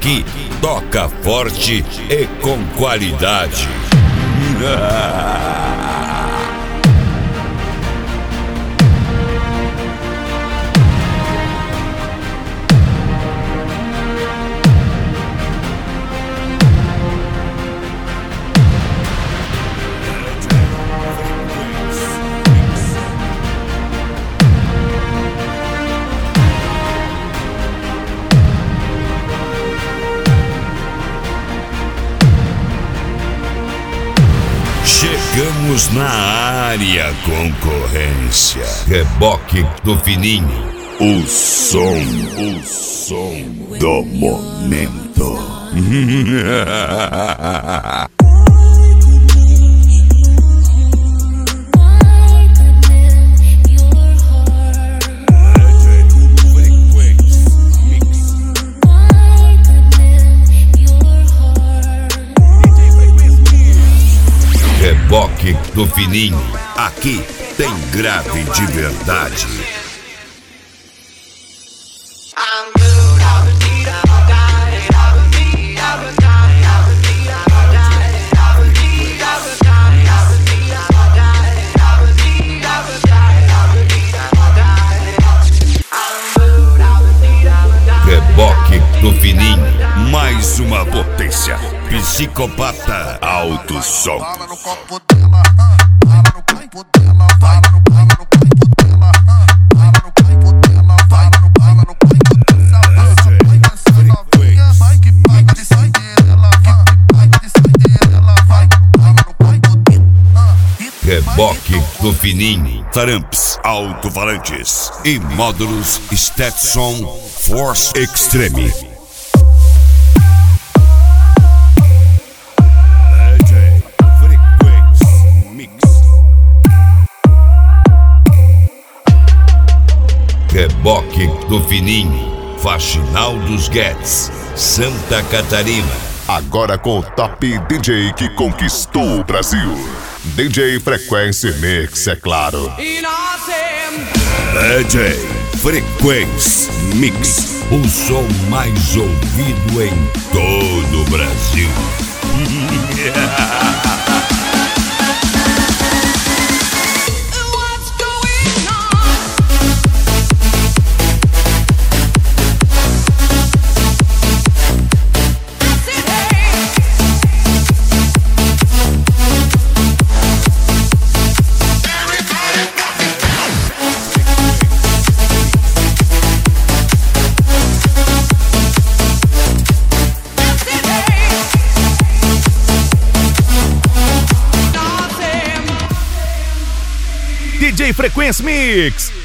Aqui toca forte e com qualidade. Chegamos na área, concorrência. Reboque do Fininho. O som do momento. Reboque do Fininho, aqui tem grave de verdade. Reboque do Fininho, mais uma potência. Psicopata Alto Som. Fala no copo dela, fala no copo dela, fala no copo dela, fala no copo dela, fala no copo dela. Essa novinha vai que paga de saideira, que paga de saideira, vai. Fala no copo dela. Reboque do Fininho, Tramps, alto-falantes e módulos Stetson Force Extreme. Reboque do Fininho, Faxinal dos Guedes, Santa Catarina. Agora com o top DJ que conquistou o Brasil. DJ Frequência Mix, é claro. DJ Frequência Mix, o som mais ouvido em todo o Brasil. DJ Frequência Mix.